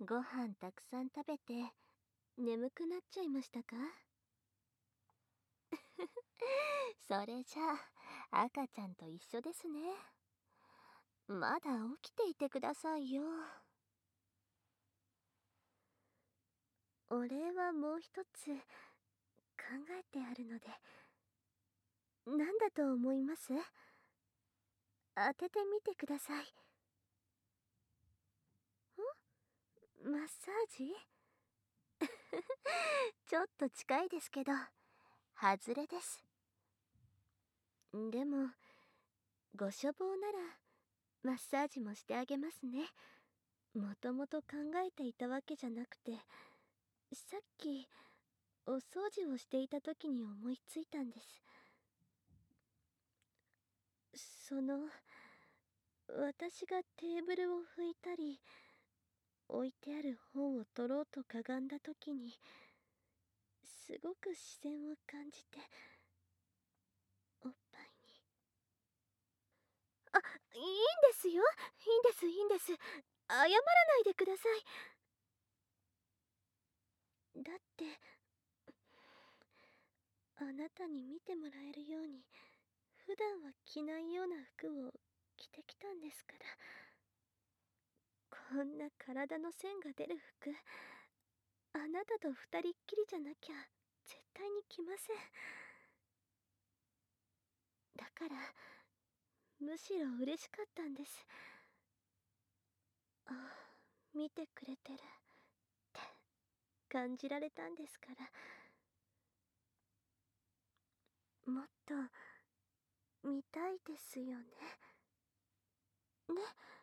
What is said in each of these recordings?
ご飯たくさん食べて眠くなっちゃいましたか？それじゃあ赤ちゃんと一緒ですね。まだ起きていてくださいよ。お礼はもう一つ考えてあるので。何だと思います？当ててみてください。マッサージ？ちょっと近いですけど外れです。でもご処方ならマッサージもしてあげますね。もともと考えていたわけじゃなくて、さっきお掃除をしていた時に思いついたんです。私がテーブルを拭いたり置いてある本を取ろうとかがんだ時にすごく視線を感じて、おっぱいに。あ、いいんですよ。いいんです、いいんです。謝らないでください。だってあなたに見てもらえるように普段は着ないような服を着てきたんですから。こんな体の線が出る服、あなたと二人っきりじゃなきゃ絶対に着ません。だからむしろ嬉しかったんです。あ、見てくれてるって感じられたんですから。もっと見たいですよね。ね。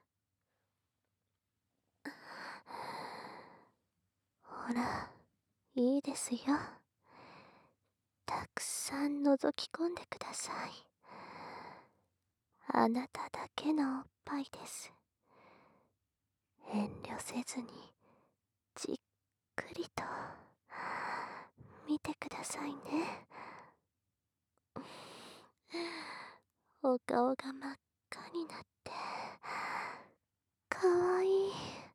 ほら、いいですよ。たくさん覗き込んでください。あなただけのおっぱいです。遠慮せずにじっくりと見てくださいね。お顔が真っ赤になってかわいい。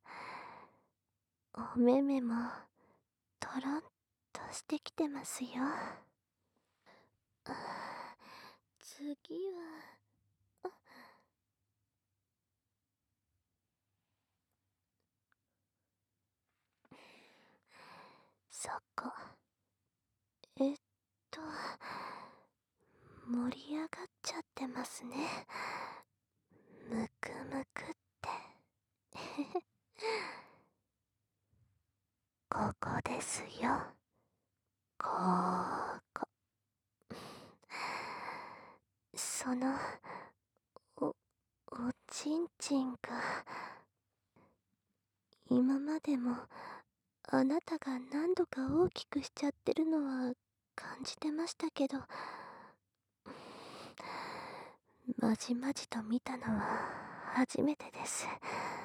お目目もとろんとしてきてますよ。次はそこ。えっと盛り上がっちゃってますね。むくむくってここですよ。ここ。そのおちんちんが今までもあなたが何度か大きくしちゃってるのは感じてましたけど、まじまじと見たのは初めてです。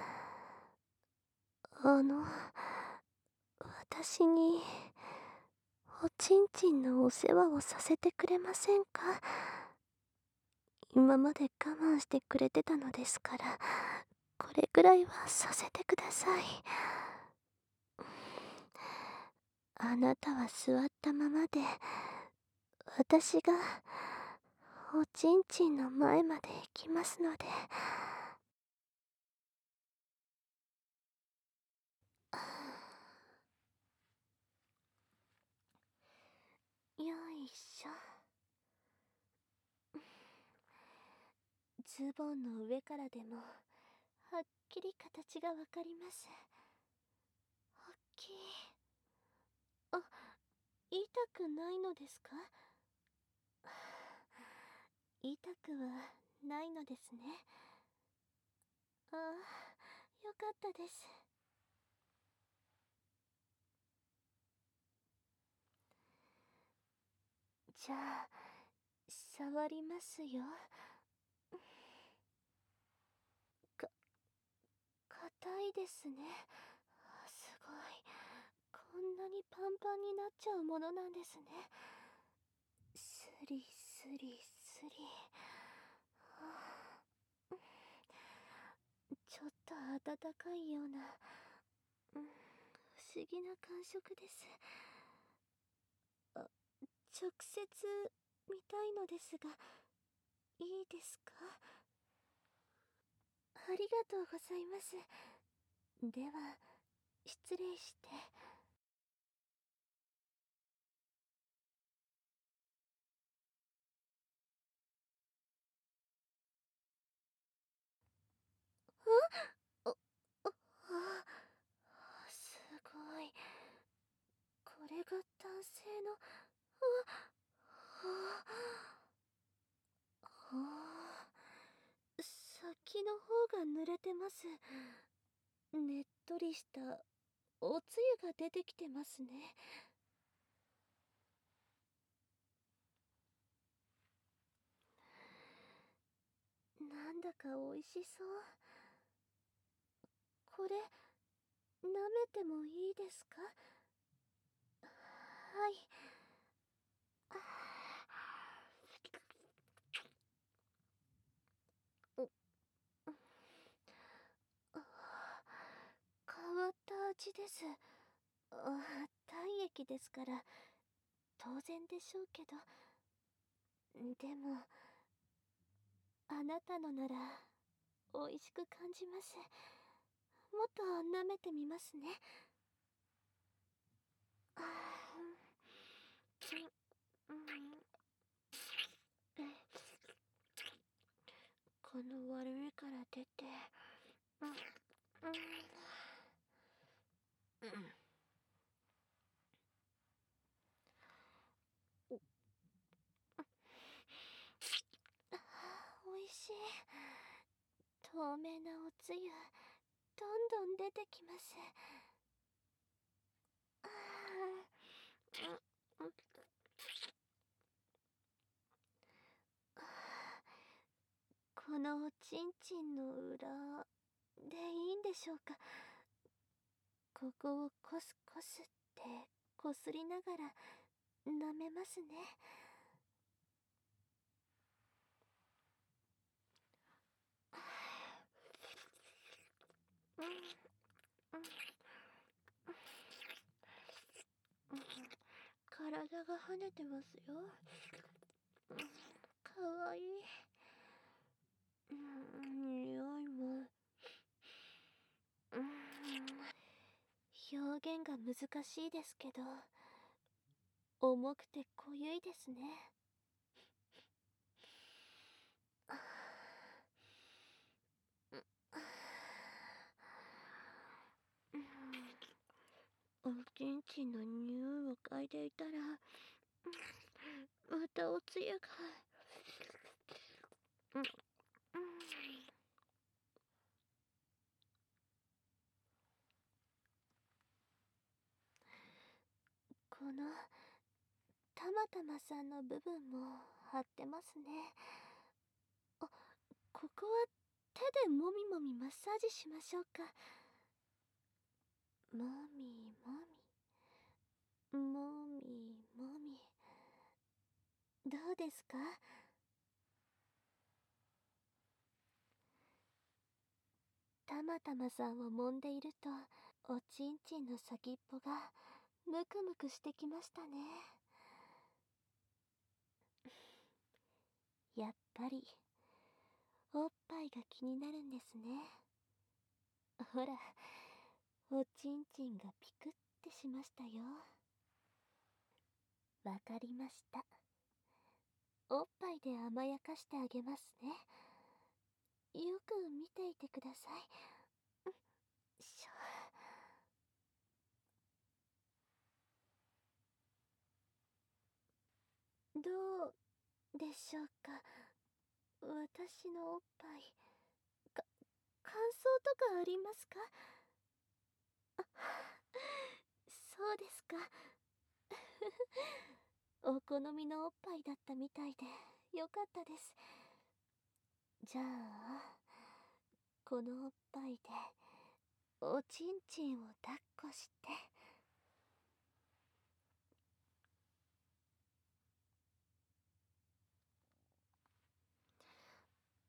私におちんちんのお世話をさせてくれませんか？今まで我慢してくれてたのですから、これくらいはさせてください。あなたは座ったままで、私がおちんちんの前まで行きますので。よいしょ。ズボンの上からでもはっきり形がわかります。大きい。あ、痛くないのですか？痛くはないのですね。ああ、よかったです。じゃあ触りますよ。か硬いですね。すごい。こんなにパンパンになっちゃうものなんですね。スリスリスリ。ちょっと温かいような、 不思議な感触です。直接見たいのですが、いいですか？ありがとうございます。では、失礼して。あ、あ、すごい。これが男性の、先の方が濡れてます。ねっとりしたおつゆが出てきてますね。なんだか美味しそう。これ、舐めてもいいですか？はい。変わった味です。体液ですから当然でしょうけど、でもあなたのなら美味しく感じます。もっと舐めてみますね。あーうんうん、この悪目から出て、うんうん美味しい。透明なおつゆどんどん出てきます。あーうんうんこのおちんちんの裏でいいんでしょうか？ここをコスコスってこすりながら舐めますね。うんうんうん、体が跳ねてますよ。かわいい。匂いも、表現が難しいですけど、重くて濃ゆいですね。おちんちんの匂いを嗅いでいたら、またおつゆが、うんこのたまたまさんの部分も張ってますね。あ、ここは手でもみもみマッサージしましょうか？もみもみ、もみもみ。どうですか？たまたまさんを揉んでいると、おちんちんの先っぽがムクムクしてきましたね。やっぱりおっぱいが気になるんですね。ほら、おちんちんがピクってしましたよ。わかりました。おっぱいで甘やかしてあげますね。よく見ていてください。しょどうでしょうか？私のおっぱい、か、感想とかありますか？そうですか。お好みのおっぱいだったみたいでよかったです。じゃあ、このおっぱいでおちんちんを抱っこして、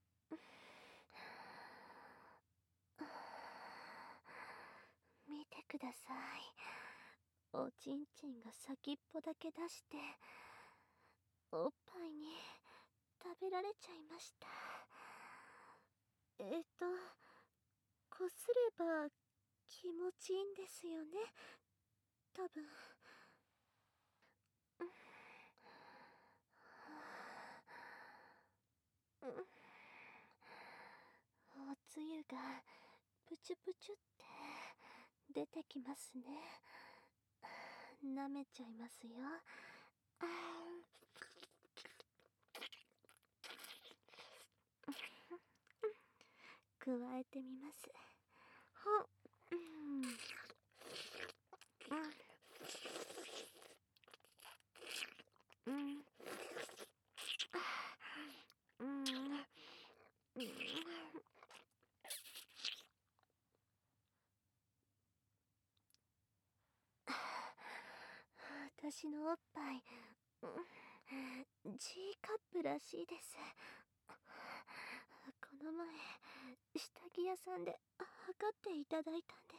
見てください。おちんちんが先っぽだけ出して、おっぱいに食べられちゃいました。こすれば気持ちいいんですよね、多分。うん、おつゆがプチュプチュって出てきますね。舐めちゃいますよ。あー、加えてみます。ほうん、うん、うん、うん、うん、私のおっぱい、G カップらしいです。この前、下着屋さんで測っていただいたんです。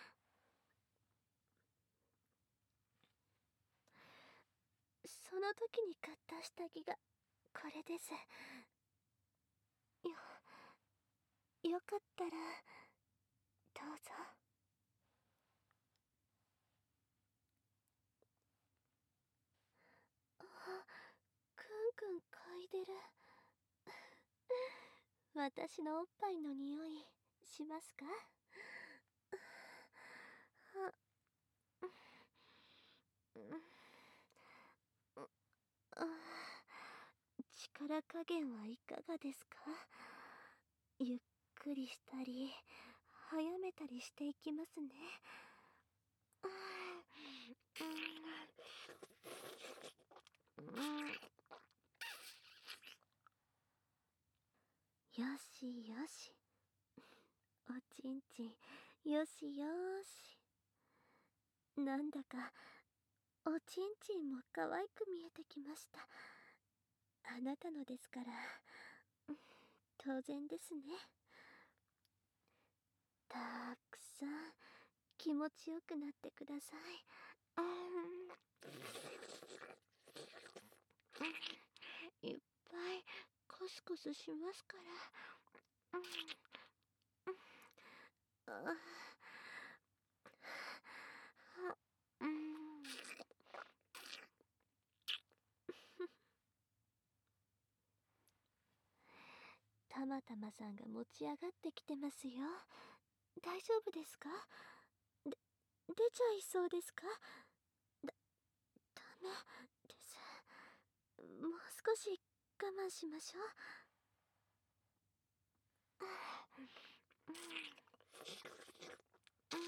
その時に買った下着がこれです。よかったらどうぞ。あ、くんくん嗅いでる。私のおっぱいの匂いしますか？あ、うん、あ、力加減はいかがですか？ゆっくりしたり早めたりしていきますね。あ、うん、よしよし、おちんちんよしよし。なんだかおちんちんも可愛く見えてきました。あなたのですから、当然ですね。たくさん気持ちよくなってください。あー、いっぱいコスコスしますから。ああ、うん。たまたまさんが持ち上がってきてますよ。大丈夫ですか？で、出ちゃいそうですか？だ、ダメです。もう少し我慢しましょう。あー、うん、うん、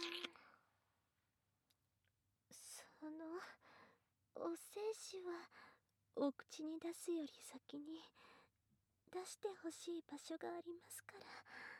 その、お精子はお口に出すより先に出してほしい場所がありますから。